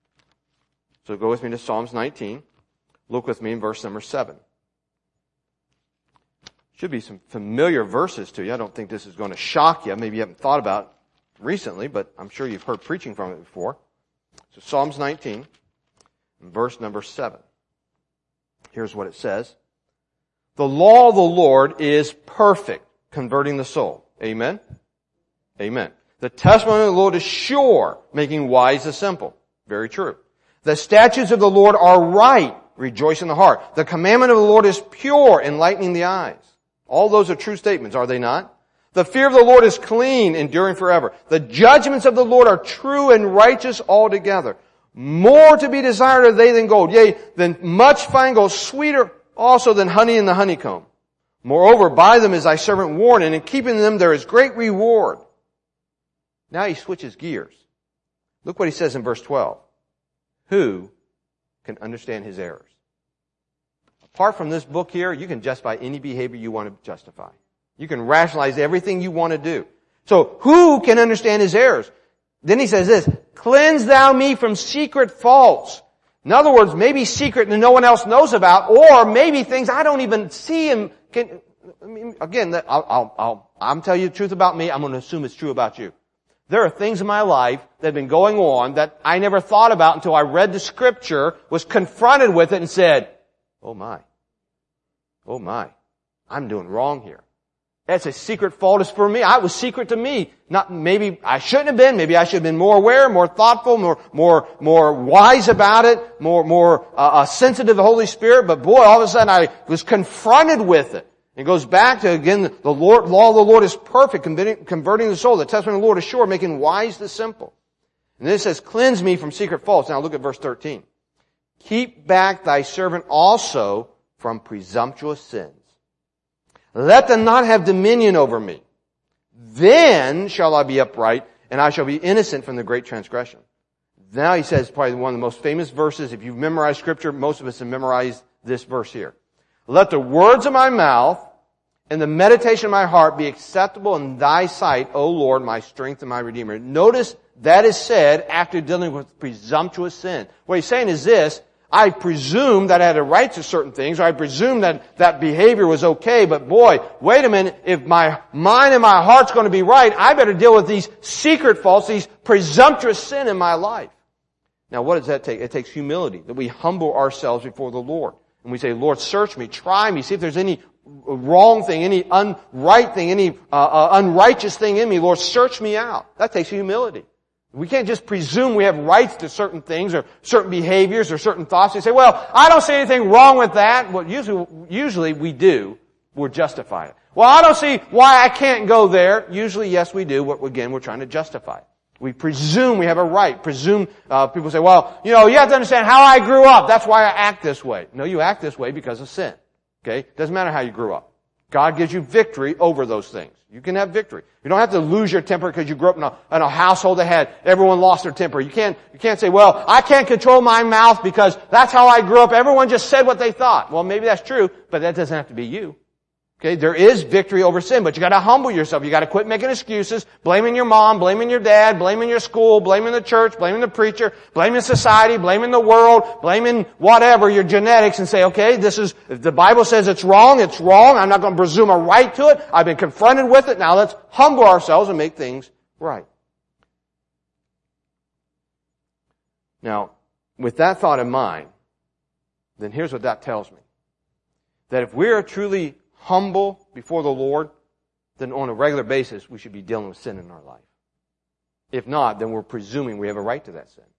So go with me to Psalms nineteen. Look with me in verse number seven. Should be some familiar verses to you. I don't think this is going to shock you. Maybe you haven't thought about it recently, but I'm sure you've heard preaching from it before. So Psalms nineteen, verse number seven. Here's what it says. The law of the Lord is perfect, converting the soul. Amen? Amen. The testimony of the Lord is sure, making wise the simple. Very true. The statutes of the Lord are right, rejoice in the heart. The commandment of the Lord is pure, enlightening the eyes. All those are true statements, are they not? The fear of the Lord is clean, enduring forever. The judgments of the Lord are true and righteous altogether. More to be desired are they than gold, yea, than much fine gold, sweeter also than honey in the honeycomb. Moreover, by them is thy servant warned, and in keeping them there is great reward. Now he switches gears. Look what he says in verse twelve. Who can understand his errors? Apart from this book here, you can justify any behavior you want to justify. You can rationalize everything you want to do. So, who can understand his errors? Then he says this, cleanse thou me from secret faults. In other words, maybe secret that no one else knows about, or maybe things I don't even see and can, I mean, again, I'll, I'll, I'll, I'm telling you the truth about me, I'm going to assume it's true about you. There are things in my life that have been going on that I never thought about until I read the scripture, was confronted with it and said, oh my, oh my, I'm doing wrong here. That's a secret fault is for me. I was secret to me. Not, maybe I shouldn't have been. Maybe I should have been more aware, more thoughtful, more, more, more wise about it, more, more, uh, sensitive to the Holy Spirit. But boy, all of a sudden I was confronted with it. It goes back to, again, the Lord, law of the Lord is perfect, converting, converting the soul. The testimony of the Lord is sure, making wise the simple. And then it says, cleanse me from secret faults. Now look at verse thirteen. Keep back thy servant also from presumptuous sins. Let them not have dominion over me. Then shall I be upright, and I shall be innocent from the great transgression. Now he says probably one of the most famous verses. If you've memorized Scripture, most of us have memorized this verse here. Let the words of my mouth and the meditation of my heart be acceptable in thy sight, O Lord, my strength and my Redeemer. Notice that is said after dealing with presumptuous sin. What he's saying is this, I presume that I had a right to certain things, or I presume that that behavior was okay, but boy, wait a minute, if my mind and my heart's going to be right, I better deal with these secret faults, these presumptuous sin in my life. Now what does that take? It takes humility, that we humble ourselves before the Lord. And we say, Lord, search me, try me, see if there's any wrong thing, any unright thing, any uh, uh, unrighteous thing in me. Lord, search me out. That takes humility. We can't just presume we have rights to certain things or certain behaviors or certain thoughts. We say, well, I don't see anything wrong with that. Well, usually, usually we do. We're justifying it. Well, I don't see why I can't go there. Usually, yes, we do. But again, we're trying to justify it. We presume we have a right. Presume, uh, people say, well, you know, you have to understand how I grew up. That's why I act this way. No, you act this way because of sin. Okay? Doesn't matter how you grew up. God gives you victory over those things. You can have victory. You don't have to lose your temper because you grew up in a, in a household that had everyone lost their temper. You can't, you can't say, well, I can't control my mouth because that's how I grew up. Everyone just said what they thought. Well, maybe that's true, but that doesn't have to be you. Okay, there is victory over sin, but you gotta humble yourself. You gotta quit making excuses, blaming your mom, blaming your dad, blaming your school, blaming the church, blaming the preacher, blaming society, blaming the world, blaming whatever, your genetics, and say, okay, this is, if the Bible says it's wrong, it's wrong. I'm not gonna presume a right to it. I've been confronted with it. Now let's humble ourselves and make things right. Now, with that thought in mind, then here's what that tells me. That if we are truly humble before the Lord, then on a regular basis we should be dealing with sin in our life. If not, then we're presuming we have a right to that sin.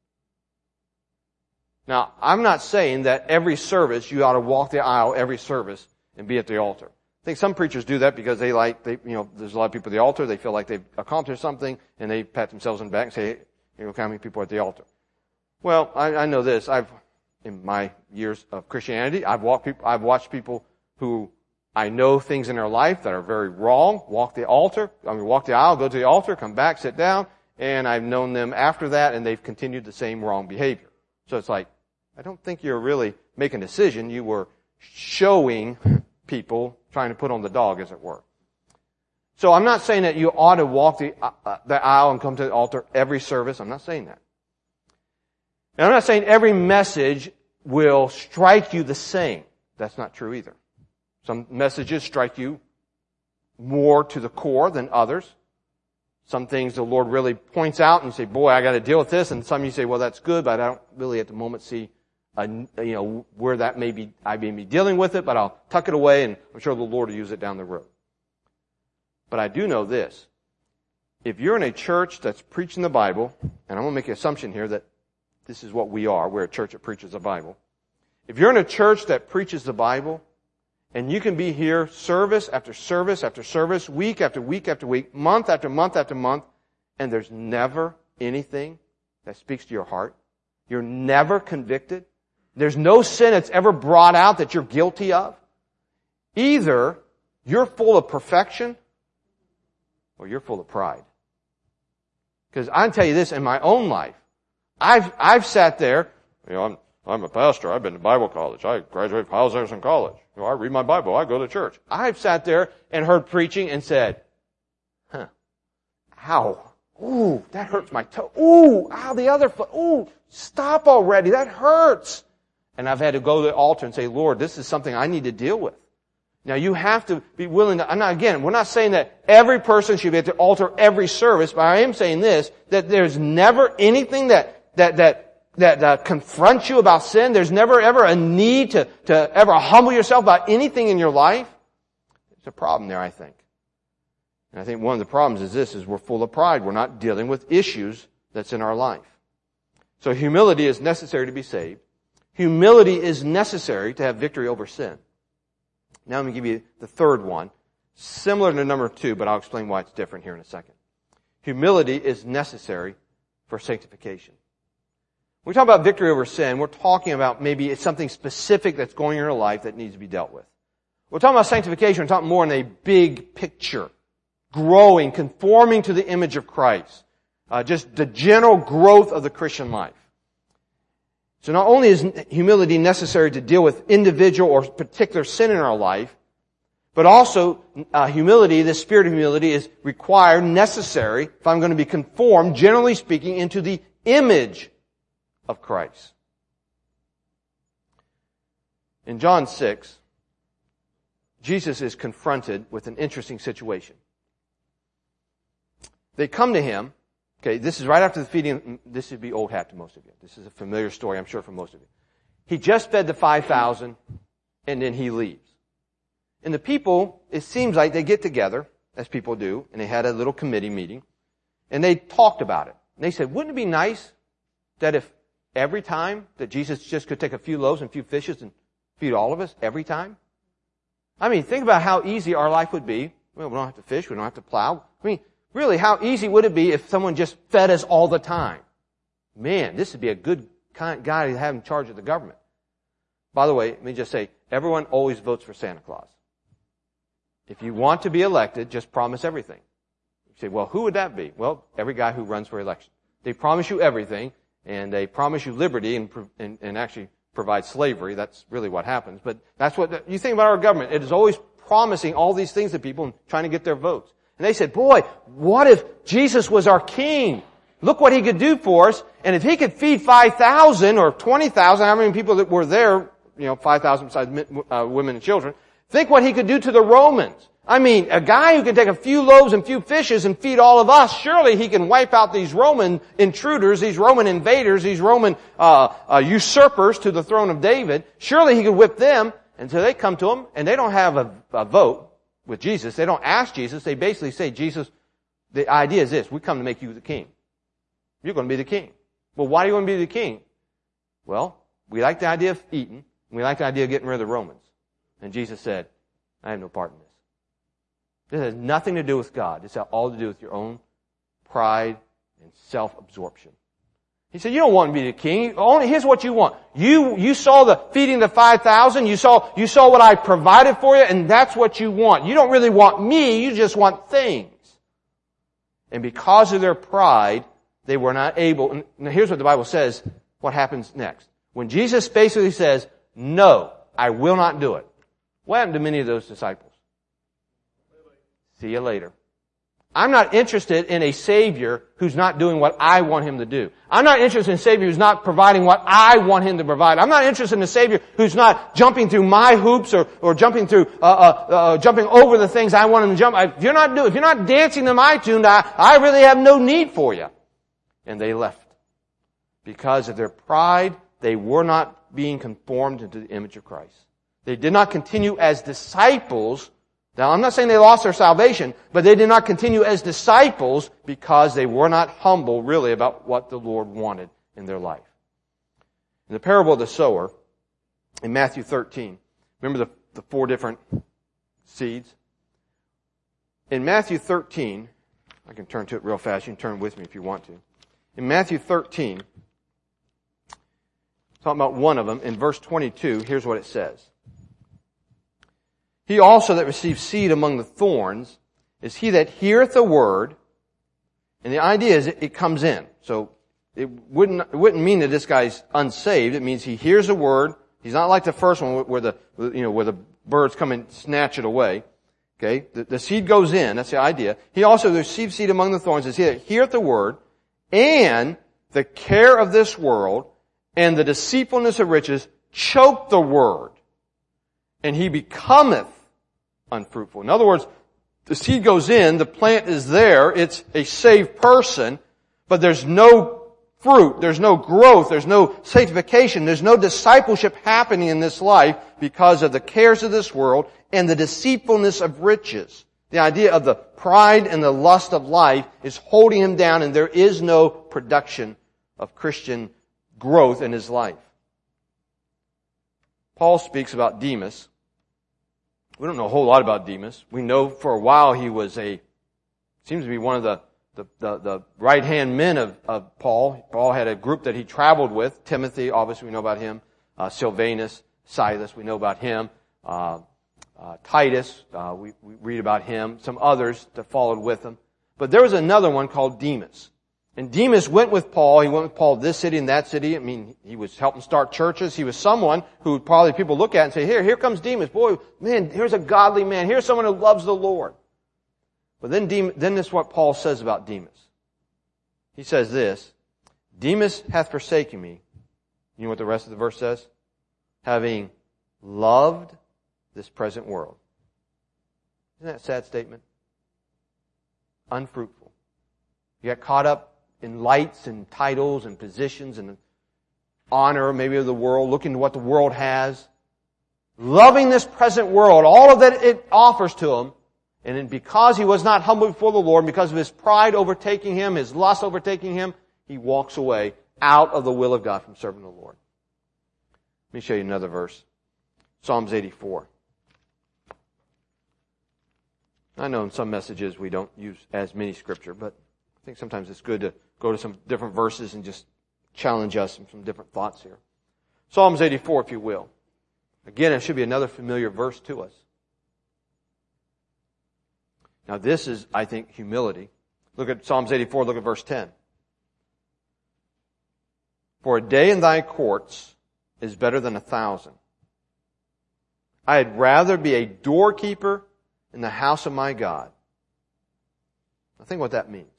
Now, I'm not saying that every service you ought to walk the aisle every service and be at the altar. I think some preachers do that because they like, they, you know, there's a lot of people at the altar, they feel like they've accomplished something, and they pat themselves on the back and say, hey, you know, how many people are at the altar? Well, I, I know this. I've, in my years of Christianity, I've walked people, I've watched people who I know things in their life that are very wrong, walk the altar, I mean, walk the aisle, go to the altar, come back, sit down, and I've known them after that, and they've continued the same wrong behavior. So it's like, I don't think you're really making a decision. You were showing people, trying to put on the dog, as it were. So I'm not saying that you ought to walk the, uh, the aisle and come to the altar every service. I'm not saying that. And I'm not saying every message will strike you the same. That's not true either. Some messages strike you more to the core than others. Some things the Lord really points out and you say, boy, I got to deal with this. And some you say, well, that's good, but I don't really at the moment see, a, you know, where that may be, I may be dealing with it, but I'll tuck it away and I'm sure the Lord will use it down the road. But I do know this. if you're in a church that's preaching the Bible, and I'm going to make an assumption here that this is what we are, we're a church that preaches the Bible. If you're in a church that preaches the Bible, and you can be here service after service after service, week after week after week, month after month after month, and there's never anything that speaks to your heart, you're never convicted, there's no sin that's ever brought out that you're guilty of, either you're full of perfection or you're full of pride. Because I can tell you this, in my own life, I've, I've sat there, you know, I'm, I'm a pastor, I've been to Bible college, I graduated from Hyles Anderson College, you know, I read my Bible, I go to church. I've sat there and heard preaching and said, huh, ow, ooh, that hurts my toe, ooh, ow, the other foot, ooh, stop already, that hurts. And I've had to go to the altar and say, Lord, this is something I need to deal with. Now you have to be willing to, I'm not, again, we're not saying that every person should be at the altar every service, but I am saying this, that there's never anything that, that, that, that, uh, confronts you about sin. There's never ever a need to, to ever humble yourself about anything in your life. There's a problem there, I think. And I think one of the problems is this, is we're full of pride. We're not dealing with issues that's in our life. So humility is necessary to be saved. Humility is necessary to have victory over sin. Now let me give you the third one, similar to number two, but I'll explain why it's different here in a second. Humility is necessary for sanctification. When we talk about victory over sin, we're talking about maybe it's something specific that's going on in your life that needs to be dealt with. We're talking about sanctification, we're talking more in a big picture. Growing, conforming to the image of Christ. Uh, just the general growth of the Christian life. So not only is humility necessary to deal with individual or particular sin in our life, but also uh, humility, the spirit of humility, is required, necessary, if I'm going to be conformed, generally speaking, into the image of Christ. In John six, Jesus is confronted with an interesting situation. They come to Him. Okay, this is right after the feeding. This would be old hat to most of you. This is a familiar story, I'm sure, for most of you. He just fed the five thousand, and then He leaves. And the people, it seems like they get together, as people do, and they had a little committee meeting, and they talked about it. And they said, wouldn't it be nice that if every time that Jesus just could take a few loaves and a few fishes and feed all of us, every time? I mean, think about how easy our life would be. Well, we don't have to fish, we don't have to plow. I mean, really, how easy would it be if someone just fed us all the time? Man, this would be a good kind guy to have in charge of the government. By the way, let me just say, everyone always votes for Santa Claus. If you want to be elected, just promise everything. You say, well, who would that be? Well, every guy who runs for election. They promise you everything, and they promise you liberty and, and, and actually provide slavery. That's really what happens. But that's what, you think about our government. It is always promising all these things to people and trying to get their votes. And they said, boy, what if Jesus was our king? Look what He could do for us. And if He could feed five thousand or twenty thousand, how many people that were there, you know, five thousand besides uh, women and children, think what He could do to the Romans. I mean, a guy who can take a few loaves and few fishes and feed all of us, surely He can wipe out these Roman intruders, these Roman invaders, these Roman uh, uh usurpers to the throne of David. Surely He could whip them until they come to Him, and they don't have a, a vote with Jesus. They don't ask Jesus. They basically say, Jesus, the idea is this. We come to make you the king. You're going to be the king. Well, why do you want to be the king? Well, we like the idea of eating. And we like the idea of getting rid of the Romans. And Jesus said, I have no part in this. This has nothing to do with God. This has all to do with your own pride and self-absorption. He said, you don't want to be the king. Only, here's what you want. You, you saw the feeding the five thousand. You saw, you saw what I provided for you, and that's what you want. You don't really want me. You just want things. And because of their pride, they were not able. And now here's what the Bible says, what happens next. When Jesus basically says, no, I will not do it. What happened to many of those disciples? See you later. I'm not interested in a Savior who's not doing what I want Him to do. I'm not interested in a Savior who's not providing what I want Him to provide. I'm not interested in a Savior who's not jumping through my hoops or, or jumping through, uh, uh, uh, jumping over the things I want Him to jump. If you're not doing, if you're not dancing to my tune, I, I really have no need for you. And they left. Because of their pride, they were not being conformed into the image of Christ. They did not continue as disciples Now, I'm not saying they lost their salvation, but they did not continue as disciples because they were not humble really about what the Lord wanted in their life. In the parable of the sower, in Matthew thirteen, remember the, the four different seeds? In Matthew thirteen, I can turn to it real fast. You can turn with me if you want to. In Matthew thirteen, talking about one of them, in verse twenty-two, here's what it says. He also that receives seed among the thorns is he that heareth the word, and the idea is it, it comes in. So it wouldn't, it wouldn't mean that this guy's unsaved. It means he hears the word. He's not like the first one where the, you know, where the birds come and snatch it away. Okay? The, the seed goes in. That's the idea. He also receives seed among the thorns is he that heareth the word, and the care of this world and the deceitfulness of riches choke the word, and he becometh unfruitful. In other words, the seed goes in, the plant is there, it's a saved person, but there's no fruit, there's no growth, there's no sanctification, there's no discipleship happening in this life because of the cares of this world and the deceitfulness of riches. The idea of the pride and the lust of life is holding him down, and there is no production of Christian growth in his life. Paul speaks about Demas. We don't know a whole lot about Demas. We know for a while he was a, seems to be one of the, the, the, the right-hand men of, of Paul. Paul had a group that he traveled with. Timothy, obviously we know about him. Uh, Silvanus, Silas, we know about him. Uh, uh, Titus, uh, we, we read about him. Some others that followed with him. But there was another one called Demas. And Demas went with Paul. He went with Paul this city and that city. I mean, he was helping start churches. He was someone who probably people look at and say, here, here comes Demas. Boy, man, here's a godly man. Here's someone who loves the Lord. But then, Demas, then this is what Paul says about Demas. He says this, Demas hath forsaken me. You know what the rest of the verse says? Having loved this present world. Isn't that a sad statement? Unfruitful. You got caught up in lights and titles and positions and honor maybe of the world, looking to what the world has, loving this present world, all of that it offers to him, and then because he was not humble before the Lord, because of his pride overtaking him, his lust overtaking him, he walks away out of the will of God from serving the Lord. Let me show you another verse. Psalms eighty-four. I know in some messages we don't use as many scripture, but I think sometimes it's good to go to some different verses and just challenge us in some different thoughts here. Psalms eighty-four, if you will. Again, it should be another familiar verse to us. Now this is, I think, humility. Look at Psalms eighty-four, look at verse ten. For a day in thy courts is better than a thousand. I had rather be a doorkeeper in the house of my God. I think what that means.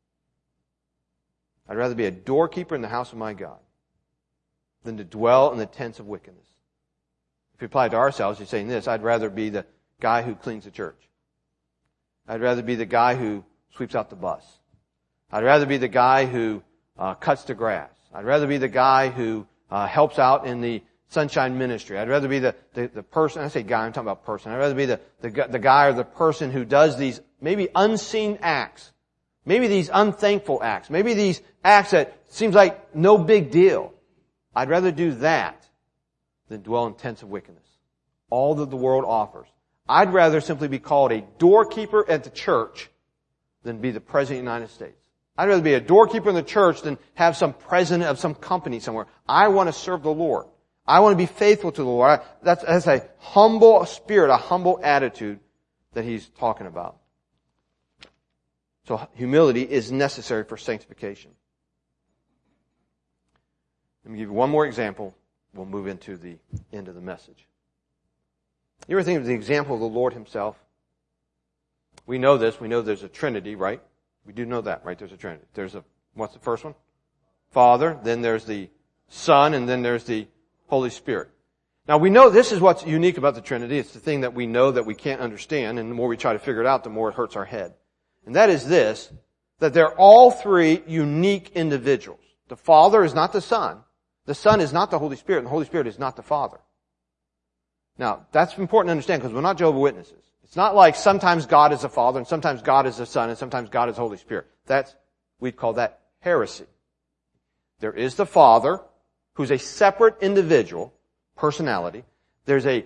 I'd rather be a doorkeeper in the house of my God than to dwell in the tents of wickedness. If you apply it to ourselves, you're saying this, I'd rather be the guy who cleans the church. I'd rather be the guy who sweeps out the bus. I'd rather be the guy who uh, cuts the grass. I'd rather be the guy who uh, helps out in the Sunshine Ministry. I'd rather be the, the, the person, I say guy, I'm talking about person. I'd rather be the, the, the guy or the person who does these maybe unseen acts. Maybe these unthankful acts. Maybe these acts that seems like no big deal. I'd rather do that than dwell in tents of wickedness. All that the world offers. I'd rather simply be called a doorkeeper at the church than be the president of the United States. I'd rather be a doorkeeper in the church than have some president of some company somewhere. I want to serve the Lord. I want to be faithful to the Lord. That's, that's a humble spirit, a humble attitude that he's talking about. So humility is necessary for sanctification. Let me give you one more example. We'll move into the end of the message. You ever think of the example of the Lord himself? We know this. We know there's a Trinity, right? We do know that, right? There's a Trinity. There's a, what's the first one? Father. Then there's the Son. And then there's the Holy Spirit. Now we know this is what's unique about the Trinity. It's the thing that we know that we can't understand. And the more we try to figure it out, the more it hurts our head. And that is this, that they're all three unique individuals. The Father is not the Son. The Son is not the Holy Spirit. And the Holy Spirit is not the Father. Now, that's important to understand because we're not Jehovah's Witnesses. It's not like sometimes God is the Father and sometimes God is the Son and sometimes God is the Holy Spirit. That's, we'd call that heresy. There is the Father, who's a separate individual, personality. There's a,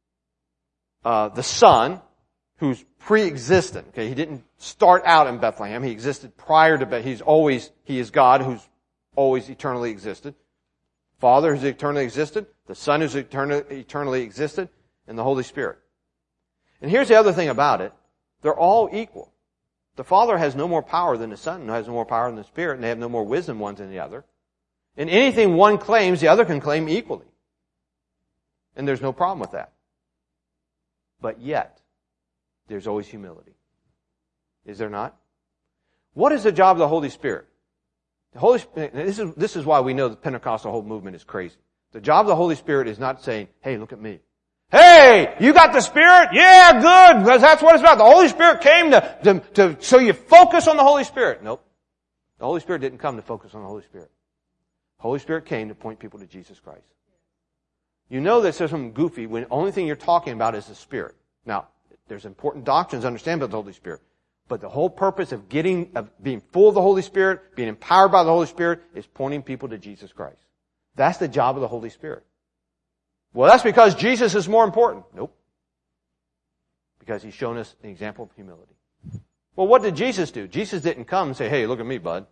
uh, the Son, who's pre-existent. Okay, he didn't start out in Bethlehem. He existed prior to Bethlehem. He's always, he is God who's always eternally existed. Father who's eternally existed. The Son who's eternally, eternally existed. And the Holy Spirit. And here's the other thing about it. They're all equal. The Father has no more power than the Son, and has no more power than the Spirit, and they have no more wisdom one than the other. And anything one claims, the other can claim equally. And there's no problem with that. But yet, there's always humility. Is there not? What is the job of the Holy Spirit? The Holy Spirit, this is, this is why we know the Pentecostal whole movement is crazy. The job of the Holy Spirit is not saying, hey, look at me. Hey, you got the Spirit? Yeah, good, because that's what it's about. The Holy Spirit came to, to, to, so you focus on the Holy Spirit. Nope. The Holy Spirit didn't come to focus on the Holy Spirit. The Holy Spirit came to point people to Jesus Christ. You know that there's something goofy when the only thing you're talking about is the Spirit. Now, there's important doctrines to understand about the Holy Spirit. But the whole purpose of getting, of being full of the Holy Spirit, being empowered by the Holy Spirit, is pointing people to Jesus Christ. That's the job of the Holy Spirit. Well, that's because Jesus is more important. Nope. Because He's shown us an example of humility. Well, what did Jesus do? Jesus didn't come and say, hey, look at me, bud.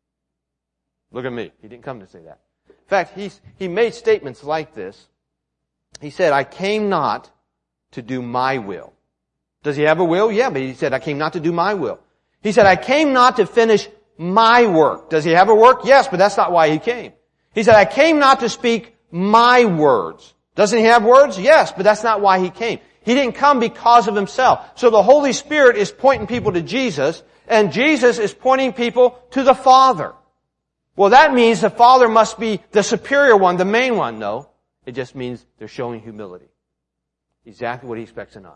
Look at me. He didn't come to say that. In fact, he's, he made statements like this. He said, I came not to do my will. Does He have a will? Yeah, but He said, I came not to do my will. He said, I came not to finish my work. Does He have a work? Yes, but that's not why He came. He said, I came not to speak my words. Doesn't He have words? Yes, but that's not why He came. He didn't come because of Himself. So the Holy Spirit is pointing people to Jesus, and Jesus is pointing people to the Father. Well, that means the Father must be the superior one, the main one. No, it just means they're showing humility. Exactly what He expects in us.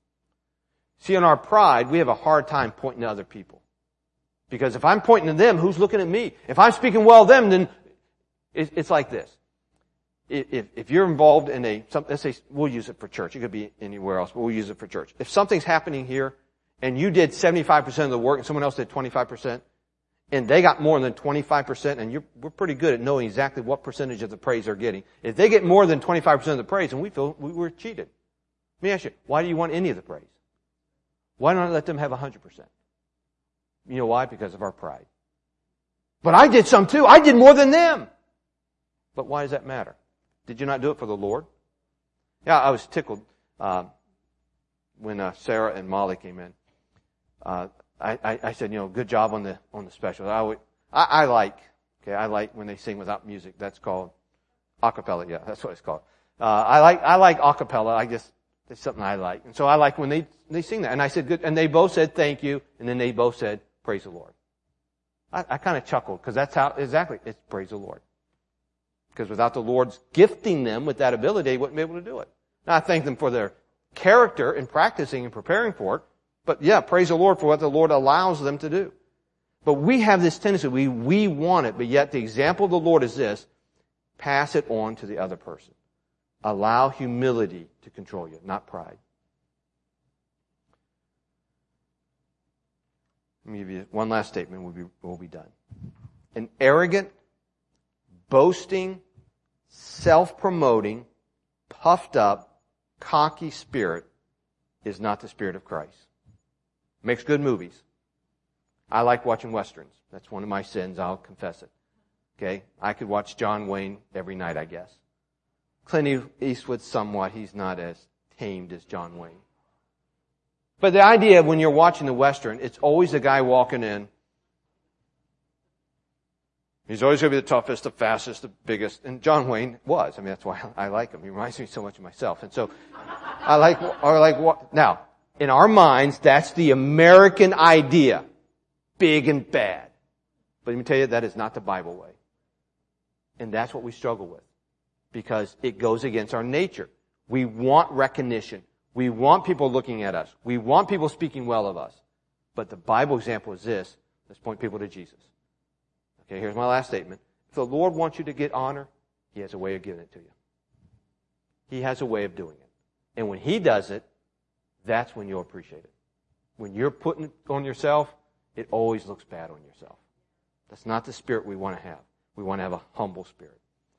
See, in our pride, we have a hard time pointing to other people. Because if I'm pointing to them, who's looking at me? If I'm speaking well of them, then it's like this. If, if you're involved in a, let's say, we'll use it for church. It could be anywhere else, but we'll use it for church. If something's happening here, and you did seventy-five percent of the work, and someone else did twenty-five percent, and they got more than twenty-five percent, and you're, we're pretty good at knowing exactly what percentage of the praise they're getting. If they get more than twenty-five percent of the praise, and we feel we were cheated. Let me ask you, why do you want any of the praise? Why not let them have one hundred percent? You know why? Because of our pride. But I did some too. I did more than them. But why does that matter? Did you not do it for the Lord? Yeah, I was tickled uh, when uh, Sarah and Molly came in. Uh, I, I, I said, you know, good job on the on the special. I, would, I, I like, okay, I like when they sing without music. That's called a cappella. Yeah, that's what it's called. Uh, I like I like a cappella. I guess it's something I like, and so I like when they they sing that. And I said, good. And they both said thank you, and then they both said praise the Lord. I, I kind of chuckled because that's how exactly it's praise the Lord. Because without the Lord's gifting them with that ability, they wouldn't be able to do it. Now, I thank them for their character in practicing and preparing for it. But yeah, praise the Lord for what the Lord allows them to do. But we have this tendency, we, we want it, but yet the example of the Lord is this: pass it on to the other person. Allow humility to control you, not pride. Let me give you one last statement, we'll be, we'll be done. An arrogant, boasting, self-promoting, puffed up, cocky spirit is not the spirit of Christ. Makes good movies. I like watching Westerns. That's one of my sins, I'll confess it. Okay? I could watch John Wayne every night, I guess. Clint Eastwood, somewhat, he's not as tamed as John Wayne. But the idea of when you're watching the Western, it's always a guy walking in. He's always going to be the toughest, the fastest, the biggest. And John Wayne was. I mean, that's why I like him. He reminds me so much of myself. And so, I like, I like what, now, in our minds, that's the American idea. Big and bad. But let me tell you, that is not the Bible way. And that's what we struggle with. Because it goes against our nature. We want recognition. We want people looking at us. We want people speaking well of us. But the Bible example is this. Let's point people to Jesus. Okay, here's my last statement. If the Lord wants you to get honor, He has a way of giving it to you. He has a way of doing it. And when He does it, that's when you'll appreciate it. When you're putting it on yourself, it always looks bad on yourself. That's not the spirit we want to have. We want to have a humble spirit.